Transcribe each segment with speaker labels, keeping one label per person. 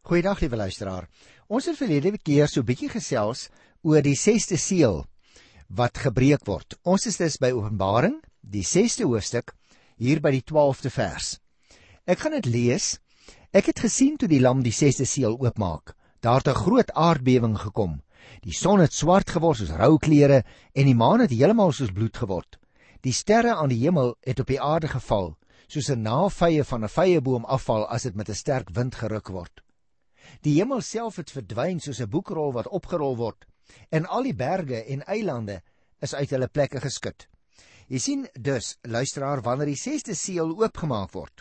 Speaker 1: Goeiedag, liewe luisteraar. Ons het verlede keer so 'n bietjie gesels oor die 6de seël wat gebreek word. Ons is dus by Openbaring, die 6de hoofstuk, hier by die 12de vers. Ek gaan dit lees. Ek het gesien toe die lam die 6de seël oopmaak. Daar het 'n groot aardbewing gekom. Die son het swart geword soos rou klere en die maan het heeltemal soos bloed geword. Die sterre aan die hemel het op die aarde geval, soos 'n navye van 'n vyeboom afval as dit met 'n sterk wind geruk word. Die hemel self het verdwyn soos 'n boekrol wat opgerol word, en al die berge en eilande is uit hulle plekke geskud. Jy sien dus, luisteraar, wanneer die 6de seël oopgemaak word,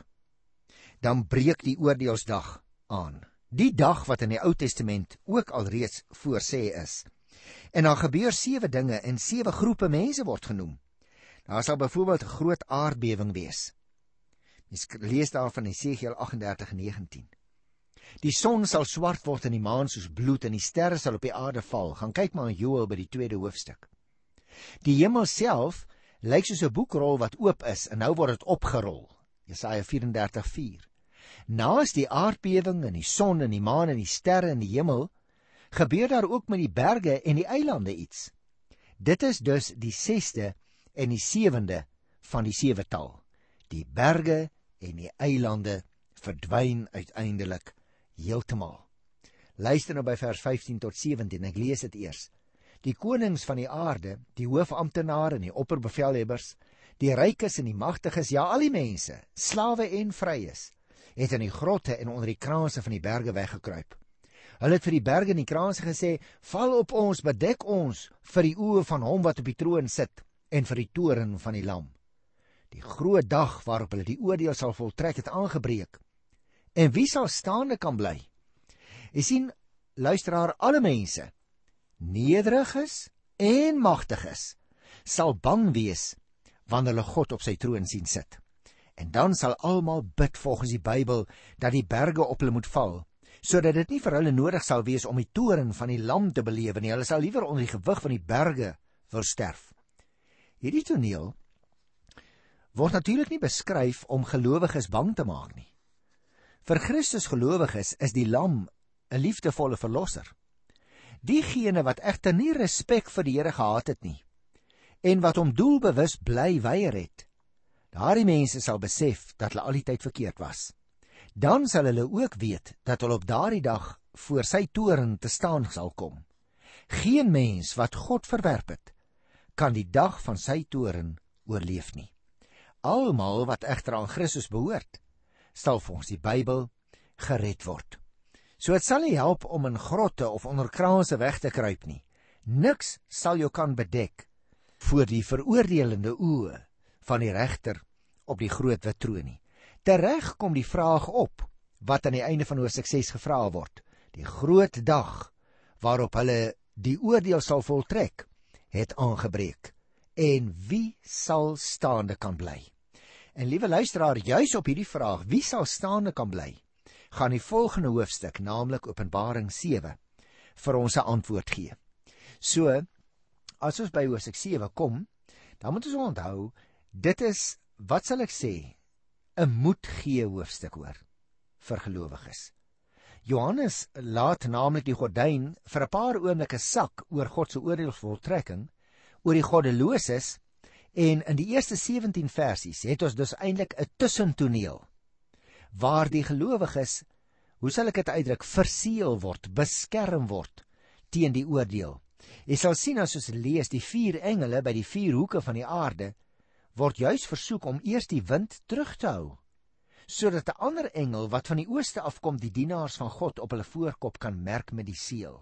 Speaker 1: dan breek die oordeelsdag aan. Die dag wat in die Ou Testament ook alreeds voorsê is. En dan gebeur 7 dinge en 7 groepe mense word genoem. Daar sal byvoorbeeld 'n groot aardbewing wees. Mens lees daar van Esegiel 38:19. Die son sal swart word en die maan soos bloed en die sterre sal op die aarde val. Gaan kyk maar in Joël by die 2de hoofstuk. Die hemel self lyk soos 'n boekrol wat oop is en nou word dit opgerol. Jesaja 34:4. Naas die aardbewing en die son en die maan en die sterre in die hemel, gebeur daar ook met die berge en die eilande iets. Dit is dus die 6de en die 7de van die 7-tal. Die berge en die eilande verdwyn uiteindelik heeltemal. Luister nou by vers 15 tot 17, ek lees dit eers. Die konings van die aarde, die hoofamptenare en die opperbevelhebbers, die rykes en die magtiges, ja al die mense, slawe en vryes, het in die grotte en onder die kraanse van die berge weggekruip. Hulle het vir die berge en die kraanse gesê, val op ons, bedek ons vir die oë van hom wat op die troon sit en vir die toren van die lam. Die groot dag waarop hulle die oordeel sal voltrek het aangebreek. En wie sal staande kan bly? Jy sien, luisteraar, alle mense, nederiges en magtiges, sal bang wees wanneer hulle God op sy troon sien sit. En dan sal almal bid volgens die Bybel dat die berge op hulle moet val, sodat dit nie vir hulle nodig sal wees om die toren van die lam te belewe nie. Hulle sal liewer onder die gewig van die berge versterf. Hierdie toneel word natuurlik nie beskryf om gelowiges bang te maak nie. Vir Christus gelowiges is die lam 'n liefdevolle verlosser. Diegene wat egter nie respek vir die Here gehad het nie, en wat hom doelbewus bly weier het, daardie mense sal besef dat hulle al die tyd verkeerd was. Dan sal hulle ook weet dat hulle op daardie dag voor sy toren te staan sal kom. Geen mens wat God verwerp het, kan die dag van sy toren oorleef nie. Almal wat egter aan Christus behoort, sal volgens die Bybel gered word. So dit sal nie help om in grotte of onder kraanse weg te kruip nie. Niks sal jou kan bedek voor die veroordelende oë van die regter op die groot wit troon nie. Tereg kom die vraag op wat aan die einde van hoofstuk 6 gevra word. Die groot dag waarop hulle die oordeel sal voltrek, het aangebreek. En wie sal staande kan bly? En liewe luisteraar, juis op hierdie vraag, wie sal staande kan bly, gaan die volgende hoofstuk, naamlik Openbaring 7, vir ons 'n antwoord gee. So, as ons by hoofstuk 7 kom, dan moet ons onthou, dit is, wat sal ek sê, 'n moedgee hoofstuk hoor, vir gelowiges. Johannes laat naamlik die gordyn vir 'n paar oomblikke sak oor God se oordeelsvoltrekking, oor die goddeloses, en in die eerste 17 versies het ons dus eintlik 'n tussentoneel, waar die gelowiges, hoe sal ek dit uitdruk, verseël word, beskerm word, teen die oordeel. Jy sal sien as ons lees, die 4 engele by die 4 hoeke van die aarde, word juis versoek om eers die wind terug te hou, sodat 'n ander engel wat van die ooste afkom die dienaars van God op hulle voorkop kan merk met die seël.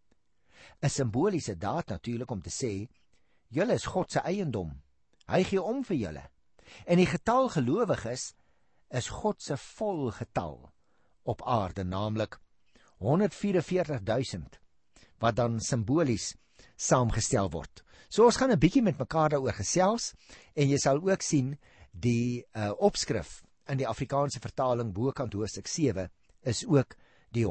Speaker 1: 'n Simboliese daad natuurlik om te sê, julle is God se eiendom. Hy gee om vir julle. En die getal gelowiges is God se volgetal op aarde, naamlik 144.000, wat dan simbolies saamgestel word. So ons gaan 'n bietjie met mekaar daaroor gesels, en jy sal ook sien die opskrif in die Afrikaanse vertaling bokant hoofstuk 7 is ook die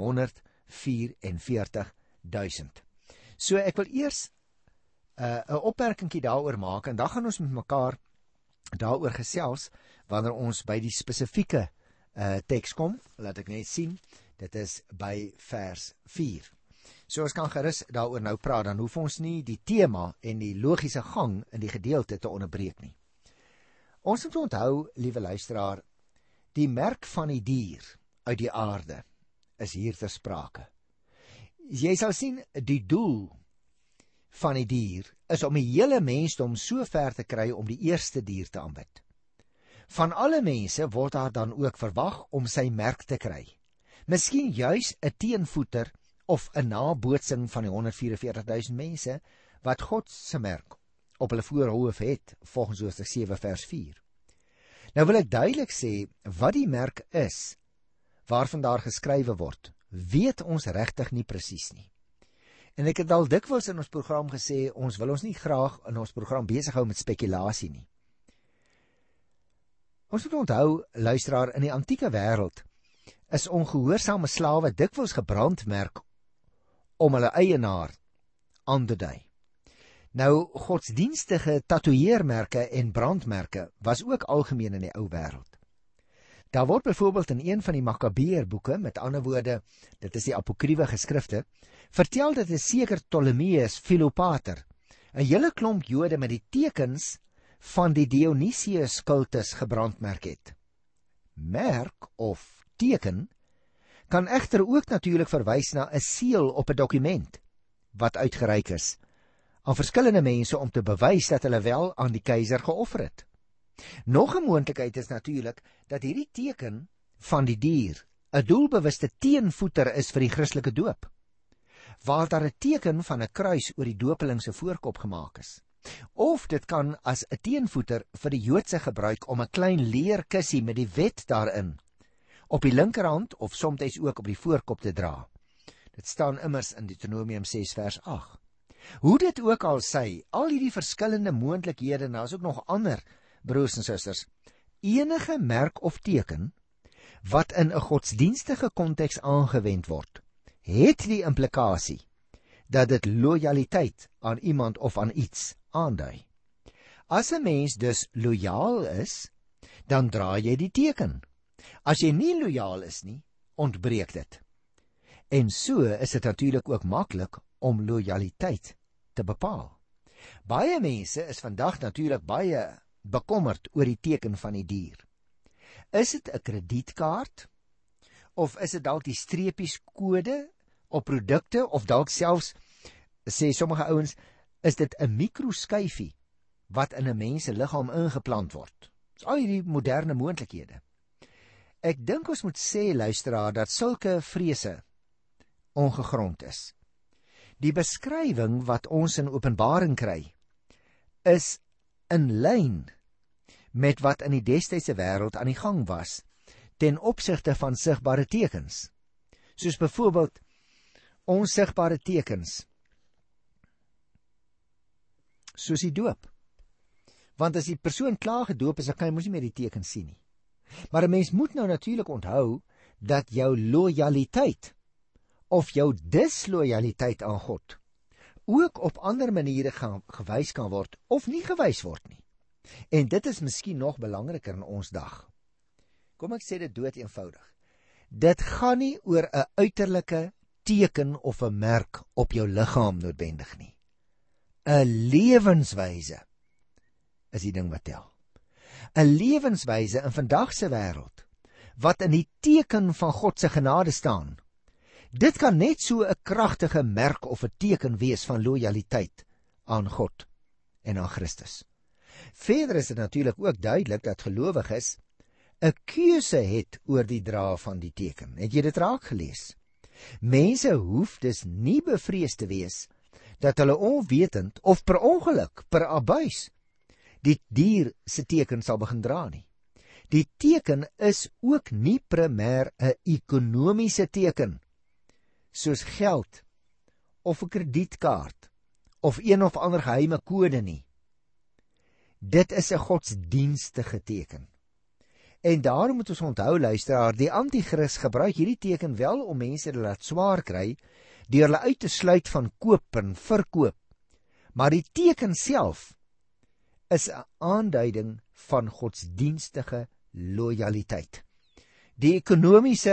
Speaker 1: 144.000. So ek wil eers 'n opmerkingkie daaroor maak, en dan gaan ons met mekaar daaroor gesels wanneer ons by die spesifieke teks kom. Laat ek net sien, Dit is by vers 4. So ons kan gerus daaroor nou praat, dan hoef ons nie die tema en die logiese gang in die gedeelte te onderbreek nie. Ons moet onthou, liewe luisteraar, die merk van die dier uit die aarde is hier ter sprake. Jy sal sien, die doel van die dier is om die hele mensdom so ver te kry om die eerste dier te aanbid. Van alle mense word daar dan ook verwag om sy merk te kry. Miskien juis 'n teenvoeter of 'n nabootsing van die 144.000 mense wat God se merk op hulle voorhoof het, volgens Hoofstuk 7 vers 4. Nou wil ek duidelik sê, wat die merk is, waarvan daar geskrywe word, weet ons regtig nie presies nie. En ek het al dikwels in ons program gesê, ons wil ons nie graag in ons program besig hou met spekulasie nie. Ons moet onthou, luisteraar, in die antieke wêreld is ongehoorsame slawe dikwels gebrandmerk om hulle eienaar aan te dui. Nou, godsdienstige tatoeëermerke en brandmerke was ook algemeen in die ou wêreld. Daar word byvoorbeeld in een van die Makabeërboeke, met ander woorde, dit is die apokriewe geskrifte, vertel dat 'n seker Ptolemeus Philopater 'n hele klomp Jode met die tekens van die Dionysius kultus gebrandmerk het. Merk of teken kan egter ook natuurlik verwys na 'n seël op 'n dokument wat uitgereik is aan verskillende mense om te bewys dat hulle wel aan die keiser geoffer het. Nog 'n moontlikheid is natuurlik dat hierdie teken van die dier 'n doelbewuste teenvoeter is vir die Christelike doop, waar daar 'n teken van 'n kruis oor die dopeling se voorkop gemaak is. Of dit kan as 'n teenvoeter vir die Joodse gebruik om 'n klein leerkussie met die wet daarin op die linkerhand of soms ook op die voorkop te dra. Dit staan immers in Deuteronomium 6 vers 8. Hoe dit ook al sy, al hierdie verskillende moontlikhede, en daar is ook nog ander, broers en susters, enige merk of teken wat in 'n godsdienstige konteks aangewend word, het die implikasie dat dit lojaliteit aan iemand of aan iets aandui. As 'n mens dus lojaal is, dan dra jy die teken. As jy nie lojaal is nie, ontbreek dit. En so is dit natuurlik ook maklik om lojaliteit te bepaal. Baie mense is vandag natuurlik baie bekommerd oor die teken van die dier. Is dit 'n kredietkaart? Of is dit dalk die streepieskode op produkte, of dalk selfs, sê sommige ouens, is dit 'n mikroskyfie wat in 'n mens se liggaam ingeplant word? Dis al hierdie moderne moontlikhede. Ek dink ons moet sê, luisteraar, dat sulke vrese ongegrond is. Die beskrywing wat ons in Openbaring kry, is in lyn met wat in die destydse wêreld aan die gang was ten opsigte van sigbare tekens, soos byvoorbeeld onsigbare tekens, soos die doop. Want as die persoon klaar gedoop is, dan kan jy mos nie meer die teken sien nie. Maar 'n mens moet nou natuurlik onthou dat jou lojaliteit of jou dislojaliteit aan God ook op ander maniere gewys kan word of nie gewys word nie. En dit is miskien nog belangriker in ons dag. Kom ek sê dit dood eenvoudig. Dit gaan nie oor 'n uiterlike teken of 'n merk op jou liggaam noodwendig nie. 'n Lewenswyse is die ding wat tel. 'n Lewenswyse in vandag se wêreld wat in die teken van God se genade staan. Dit kan net so 'n kragtige merk of 'n teken wees van lojaliteit aan God en aan Christus. Verder is dit natuurlik ook duidelik dat gelowiges 'n keuse het oor die dra van die teken. Het jy dit raak gelees? Mense hoef dus nie bevrees te wees dat hulle onwetend of per ongeluk, per abuis, die dier se teken sal begin dra nie. Die teken is ook nie primêr 'n ekonomiese teken, soos geld, of 'n kredietkaart, of een of ander geheime kode nie. Dit is 'n godsdienstige teken. En daarom moet ons onthou, luisteraar, die anti-kris gebruik hierdie teken wel om mense te laat swaar kry, deur hulle uit te sluit van koop en verkoop. Maar die teken self is 'n aanduiding van godsdienstige lojaliteit. Die ekonomiese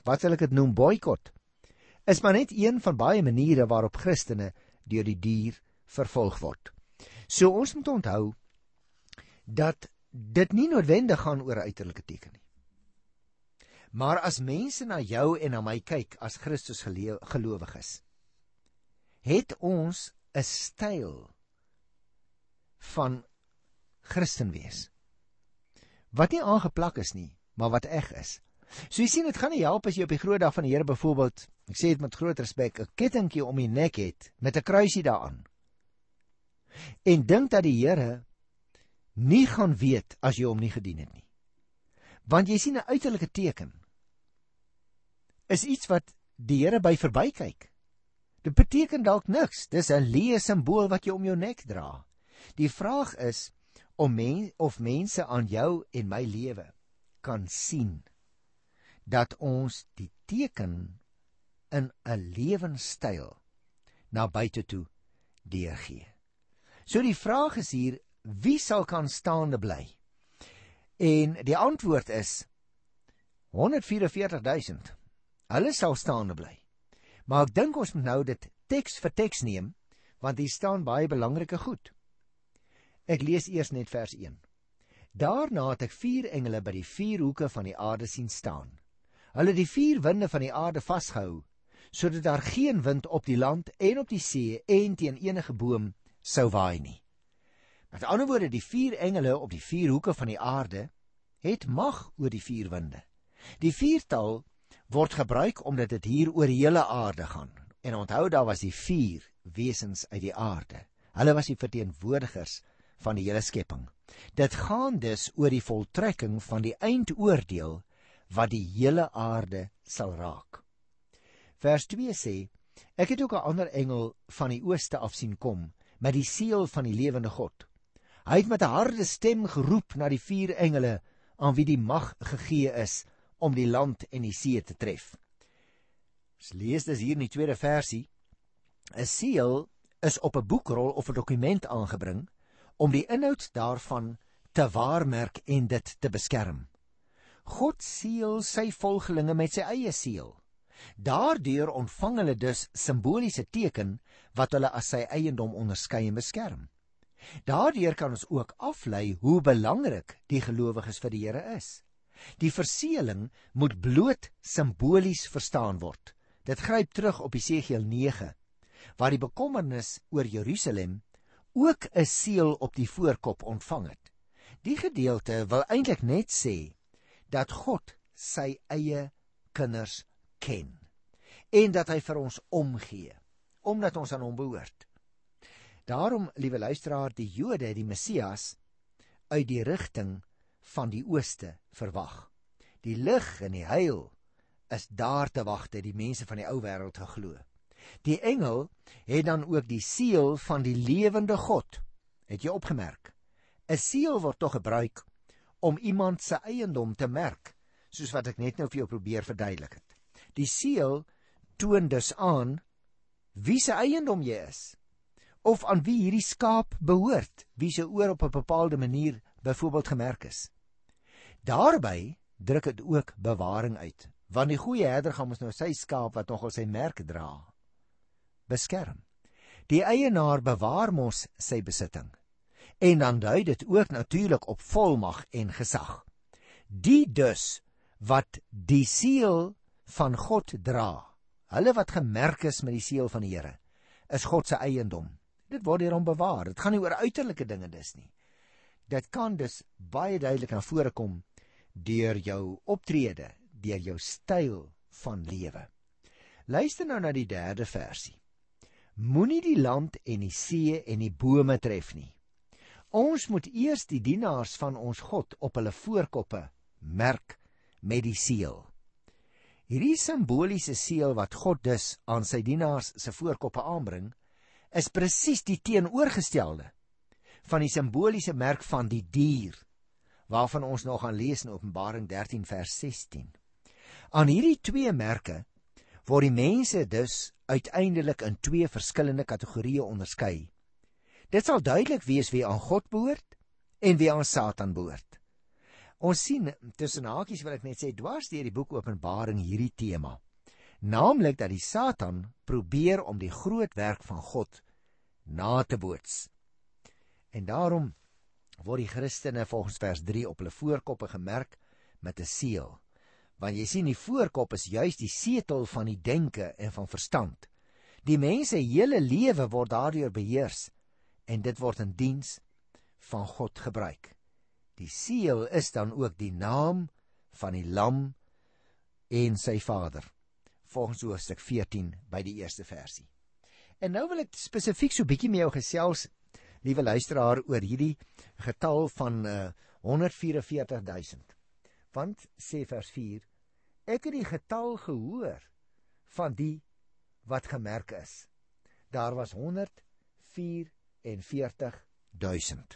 Speaker 1: wat sal ek dit noem, boikot, is maar net een van baie maniere waarop Christene deur die dier vervolg word. So ons moet onthou dat dit nie noodwendig gaan oor uiterlike teken nie. Maar as mense na jou en na my kyk as Christus gelowiges, het ons 'n styl van Christen wees wat nie aangeplak is nie, maar wat eg is. So jy sien, dit gaan nie help as jy op die groot dag van die Here byvoorbeeld, ek sê dit met groot respek, 'n kettingkie om die nek het met 'n kruisie daaraan en dink dat die Here nie gaan weet as jy hom nie gedien het nie. Want jy sien, 'n uiterlike teken is iets wat die Here by verbykyk. Dit beteken dalk niks, dis 'n leë simbool wat jy om jou nek dra. Die vraag is of mense aan jou en my lewe kan sien dat ons die teken in 'n lewenstyl na buite toe deurgee. So die vraag is hier, wie sal kan staande bly? En die antwoord is 144.000. Hulle sal staande bly. Maar ek dink ons moet nou dit teks vir teks neem, want hier staan baie belangrike goed. Ek lees eers net vers 1. Daarna het ek 4 engele by die 4 hoeke van die aarde sien staan. Hulle die 4 winde van die aarde vasgehou, sodat daar geen wind op die land en op die see en teen enige boom sou waai nie. Met ander woorde, die 4 engele op die 4 hoeke van die aarde het mag oor die 4 winde. Die 4-tal word gebruik omdat dit hier oor die hele aarde gaan. En onthou, daar was die 4 wesens uit die aarde. Hulle was die verteenwoordigers van die hele skepping. Dit gaan dus oor die voltrekking van die eindoordeel wat die hele aarde sal raak. Vers 2 sê, ek het ook 'n ander engel van die ooste af sien kom, met die seël van die lewende God. Hy het met 'n harde stem geroep na die 4 engele, aan wie die mag gegee is om die land en die see te tref. Ons lees dus hier in die tweede versie, 'n seël is op 'n boekrol of 'n dokument aangebring, om die inhoud daarvan te waarmerk en dit te beskerm. God seël sy volgelinge met sy eie seël. Daardeur ontvang hulle dus simboliese teken wat hulle as sy eiendom onderskei en beskerm. Daardeur kan ons ook aflei hoe belangrik die gelowiges vir die Here is. Die verseëling moet bloot simbolies verstaan word. Dit gryp terug op Esegiel 9, waar die bekommernis oor Jerusalem ook 'n seël op die voorkop ontvang het. Die gedeelte wil eintlik net sê dat God sy eie kinders ken en dat hy vir ons omgee, omdat ons aan hom behoort. Daarom, liewe luisteraar, die Jode het die Messias uit die rigting van die ooste verwag. Die lig en die heil is daar te wagte, die mense van die ou wêreld geglo. Die engel het dan ook die seël van die lewende God. Het jy opgemerk? 'n Seël word tog gebruik om iemand se eiendom te merk, soos wat ek net nou vir jou probeer verduidelik het. Die seël toon dus aan wie se eiendom jy is, of aan wie hierdie skaap behoort, wie se oor op 'n bepaalde manier byvoorbeeld gemerk is. Daarby druk dit ook bewaring uit, want die goeie herder gaan ons nou sy skaap wat nogal sy merk dra beskerm. Die eienaar bewaar mos sy besitting, en dan dui dit ook natuurlik op volmag en gesag. Die dus wat die seël van God dra, hulle wat gemerk is met die seël van die Here, is God se eiendom. Dit word deur hom bewaar. Dit gaan nie oor uiterlike dinge dus nie. Dit kan dus baie duidelik na vore kom deur jou optrede, deur jou styl van lewe. Luister nou na die 3de versie. Moenie die land en die see en die bome tref nie. Ons moet eers die dienaars van ons God op hulle voorkoppe merk met die seël. Hierdie simboliese seël wat God dus aan sy dienaars se voorkoppe aanbring, is presies die teenoorgestelde van die simboliese merk van die dier, waarvan ons nog gaan lees in Openbaring 13 vers 16. Aan hierdie 2 merke word die mense dus uiteindelik in 2 verskillende kategorieë onderskei. Dit sal duidelik wees wie aan God behoort en wie aan Satan behoort. Ons sien, tussen hakies wil ek net sê, dwars deur die boek Openbaring hierdie tema. Naamlik dat die Satan probeer om die groot werk van God na te boots. En daarom word die Christene volgens vers 3 op hulle voorkoppe gemerk met 'n seël. Want jy sien, die voorkop is juis die setel van die denke en van verstand. Die mense hele lewe word daardeur beheers en dit word in diens van God gebruik. Die seël is dan ook die naam van die lam en sy vader, volgens hoofstuk 14 by die eerste versie. En nou wil ek spesifiek so bietjie met jou gesels, liewe luisteraar, oor hierdie getal van 144.000. Want, sê vers 4, ek het die getal gehoor van die wat gemerk is. Daar was 144.000.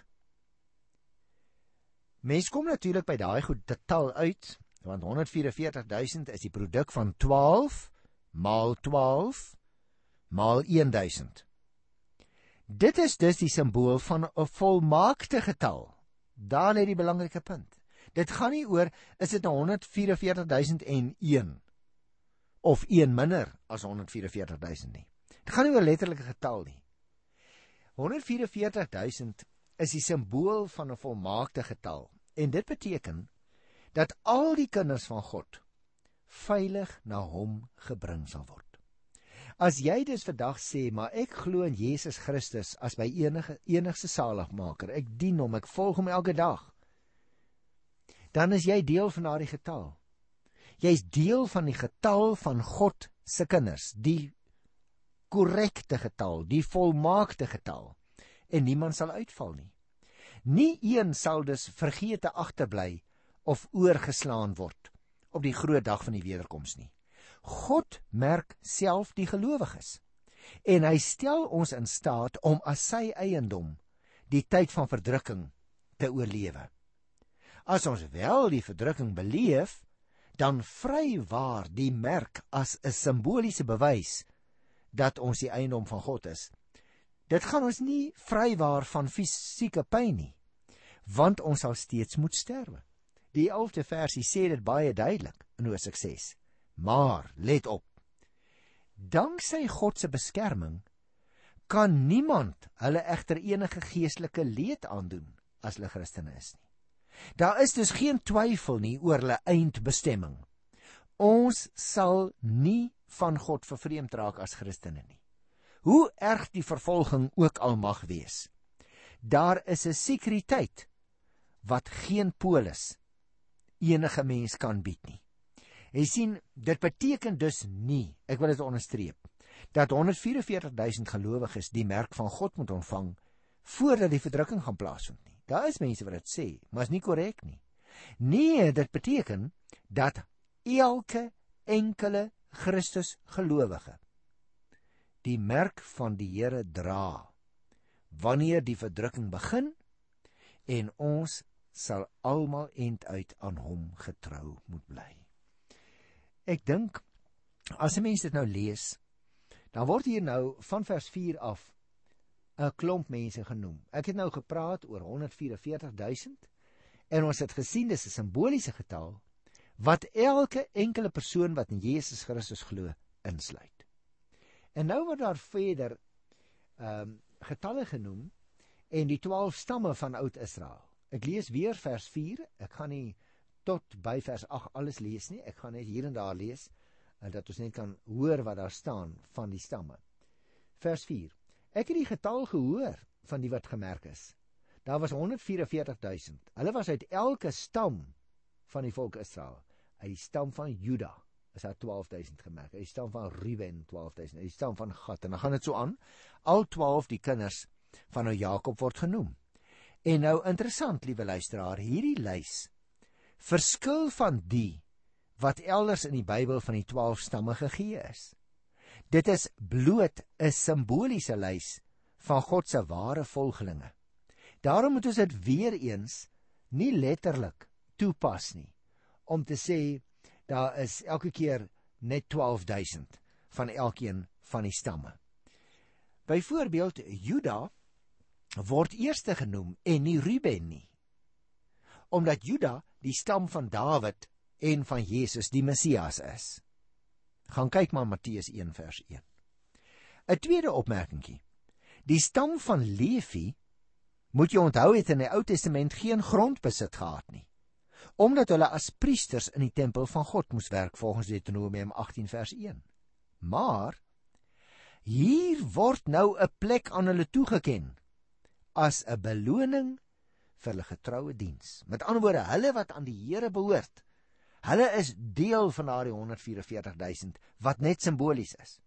Speaker 1: Mens kom natuurlik by daai goed getal uit, want 144.000 is die produk van 12 maal 12 maal 1000. Dit is dus die simbool van 'n volmaakte getal. Daar lê die belangrike punt. Dit gaan nie oor, is dit 144.001 of 1 minder as 144.000 nie. Dit gaan nie oor letterlike getal nie. 144.000 is die simbool van 'n volmaakte getal. En dit beteken dat al die kinders van God veilig na hom gebring sal word. As jy dus vandag sê, maar ek glo in Jesus Christus as my enigste saligmaker, ek dien hom, ek volg hom elke dag, dan is jy deel van daardie getal. Jy is deel van die getal van God se kinders, die korrekte getal, die volmaakte getal, en niemand sal uitval nie. Nie een sal dus vergete agterbly of oorgeslaan word op die groot dag van die wederkoms nie. God merk self die gelowiges en hy stel ons in staat om as sy eiendom die tyd van verdrukking te oorlewe. As ons wel die verdrukking beleef, dan vrywaar die merk as 'n simboliese bewys dat ons die eiendom van God is. Dit gaan ons nie vrywaar van fisieke pyn nie, want ons sal steeds moet sterwe. Die 11de versie sê dit baie duidelik in Hoofstuk 6. Maar, let op, danksy God se beskerming kan niemand hulle egter enige geestelike leed aandoen as hulle Christene is nie. Daar is dus geen twyfel nie oor hulle eindbestemming. Ons sal nie van God vervreemd raak as Christene nie. Hoe erg die vervolging ook al mag wees, daar is 'n sekuriteit wat geen polis enige mens kan bied nie. Jy sien, dit beteken dus nie, ek wil dit onderstreep, dat 144.000 gelowiges die merk van God moet ontvang voordat die verdrukking gaan plaasvind nie. Daar is mense wat dit sê, maar is nie korrek nie. Nee, dit beteken dat elke enkele Christus gelowige die merk van die Here dra wanneer die verdrukking begin, en ons sal almal end uit aan hom getrou moet bly. Ek dink, as 'n mens dit nou lees, dan word hier nou van vers 4 af 'n klomp mense genoem. Ek het nou gepraat oor 144.000 en ons het gesien dis 'n simboliese getal wat elke enkele persoon wat in Jesus Christus glo insluit. En nou word daar verder getalle genoem en die 12 stamme van Oud-Israel. Ek lees weer vers 4, ek gaan nie tot by vers 8 alles lees nie, ek gaan net hier en daar lees, dat ons net kan hoor wat daar staan van die stamme. Vers 4, ek het die getal gehoor van die wat gemerk is. Daar was 144.000, hulle was uit elke stam van die volk Israel. Uit die stam van Juda is daar 12.000 gemerk, uit die stam van Ruben 12.000, uit die stam van Gad, en dan gaan dit so aan, al 12 die kinders van nou Jakob word genoem. En nou interessant, liewe luisteraar, hierdie lys verskil van die wat elders in die Bybel van die 12 stamme gegee is. Dit is bloot 'n simboliese lys van God se ware volgelinge. Daarom moet ons dit weer eens nie letterlik toepas nie, om te sê, daar is elke keer net 12.000 van elkeen van die stamme. Byvoorbeeld, Juda word eerste genoem en nie Ruben nie, omdat Juda die stam van Dawid en van Jesus die Messias is. Gaan kyk maar Matteus 1 vers 1. 'n Tweede opmerkingie. Die stam van Levi, moet jy onthou, het in die Ou Testament geen grondbesit gehad nie, omdat hulle as priesters in die tempel van God moes werk volgens Deuteronomium 18 vers 1. Maar hier word nou 'n plek aan hulle toegeken as 'n beloning vir hulle getroue diens. Met ander woorde, hulle wat aan die Here behoort, hulle is deel van daardie 144.000 wat net simbolies is.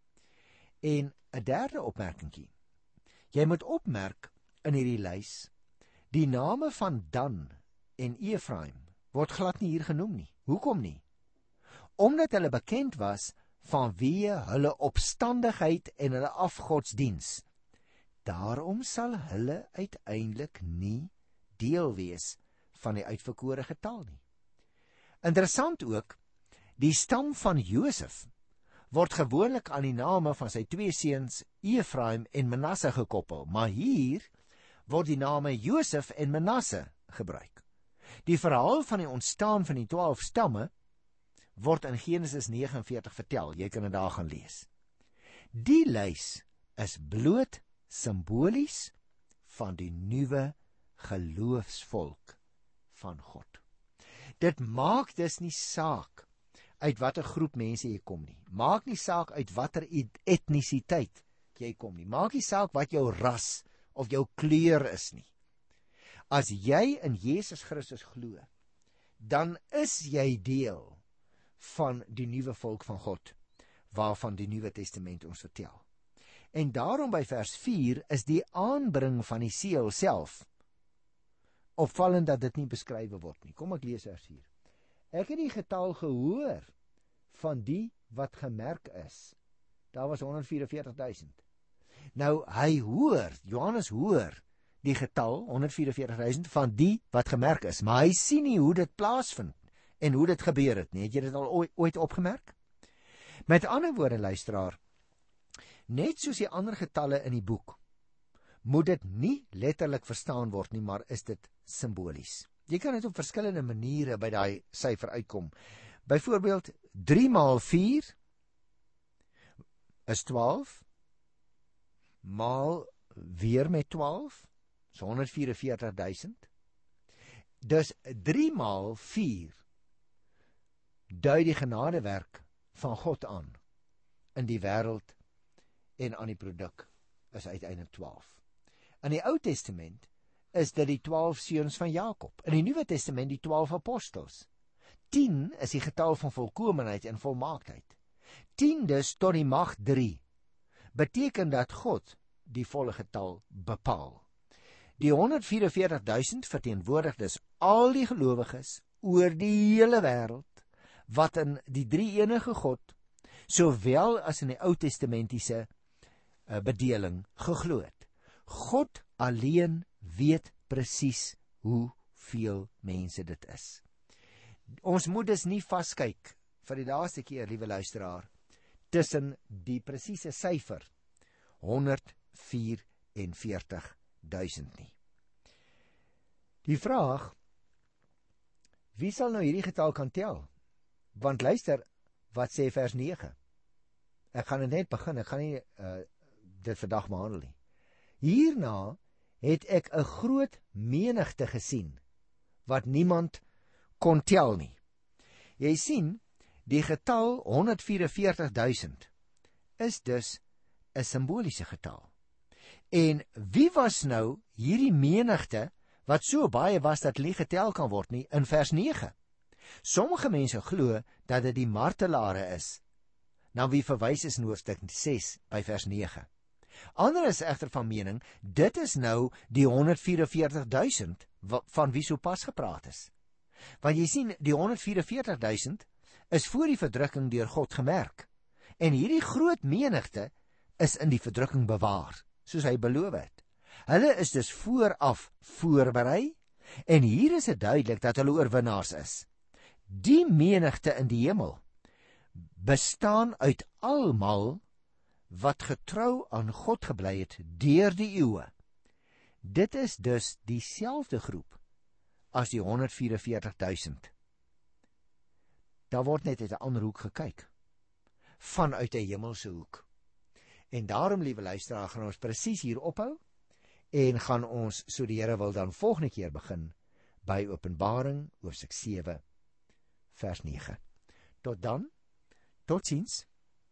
Speaker 1: En 'n derde opmerkingie. Jy moet opmerk in hierdie lys, die name van Dan en Efraim word glad nie hier genoem nie. Hoekom nie? Omdat hulle bekend was vanweë hulle opstandigheid en hulle afgodsdiens. Daarom sal hulle uiteindelik nie deel wees van die uitverkore getal nie. Interessant ook, die stam van Josef word gewoonlik aan die name van sy twee seuns Efraim en Manasse gekoppel, maar hier word die name Josef en Manasse gebruik. Die verhaal van die ontstaan van die 12 stamme word in Genesis 49 vertel. Jy kan dit daar gaan lees. Die lys is bloot simbolies van die nuwe geloofsvolk van God. Dit maak dus nie saak uit watter groep mense jy kom nie. Maak nie saak uit watter etnisiteit jy kom nie. Maak nie saak wat jou ras of jou kleur is nie. As jy in Jesus Christus glo, dan is jy deel van die nuwe volk van God, waarvan die Nuwe Testament ons vertel. En daarom by vers 4 is die aanbring van die seël self opvallend dat dit nie beskrywe word nie. Kom ek lees vers 4. Ek het die getal gehoor van die wat gemerk is. Daar was 144.000. Nou hy hoor, Johannes hoor die getal 144.000 van die wat gemerk is, maar hy sien nie hoe dit plaasvind en hoe dit gebeur het nie. Het jy dit al ooit opgemerk? Met ander woorde, luisteraar, net soos die ander getalle in die boek, moet dit nie letterlik verstaan word nie, maar is dit simbolies. Jy kan dit op verskillende maniere by daai syfer uitkom. Byvoorbeeld 3 maal 4 is 12, maal weer met 12 is 144.000. Dus 3 maal 4 dui die genadewerk van God aan in die wêreld en aan die produk is uiteindelik 12. In die Ou Testament is dit die 12 seuns van Jakob. In die Nuwe Testament die 12 apostels. 10 is die getal van volkomenheid en volmaaktheid. 10 dus tot die mag 3 beteken dat God die volle getal bepaal. Die 144.000 verteenwoordig dus al die gelowiges oor die hele wêreld wat in die drie-enige God, sowel as in die Ou Testamentiese bedeling geglo het. God alleen weet presies hoeveel mense dit is. Ons moet dus nie vaskyk vir die laaste keer, liewe luisteraar, tussen die presiese syfer 144.000 nie. Die vraag, wie sal nou hierdie getal kan tel? Want luister, wat sê vers 9? Ek gaan dit net begin, ek gaan nie dit vandag behandel nie. Hierna het ek 'n groot menigte gesien, wat niemand kon tel nie. Jy sien, die getal 144.000 is dus 'n simboliese getal. En wie was nou hierdie menigte wat so baie was dat nie getel kan word nie in vers 9? Sommige mense glo dat dit die martelare is, na wie verwys is in hoofstuk 6 by vers 9. Ander is egter van mening, dit is nou die 144.000 van wie so pas gepraat is. Want jy sien, die 144.000 is voor die verdrukking deur God gemerk. En hierdie groot menigte is in die verdrukking bewaar, soos hy beloof het. Hulle is dus vooraf voorberei, en hier is dit duidelik dat hulle oorwinnaars is. Die menigte in die hemel bestaan uit almal wat getrou aan God gebly het deur die eeue. Dit is dus dieselfde groep as die 144.000. Daar word net uit 'n ander hoek gekyk, vanuit 'n hemelse hoek. En daarom, liewe luisteraar, gaan ons presies hier ophou en gaan ons, so die Here wil, dan volgende keer begin by Openbaring hoofstuk 7 vers 9. Tot dan, totsiens.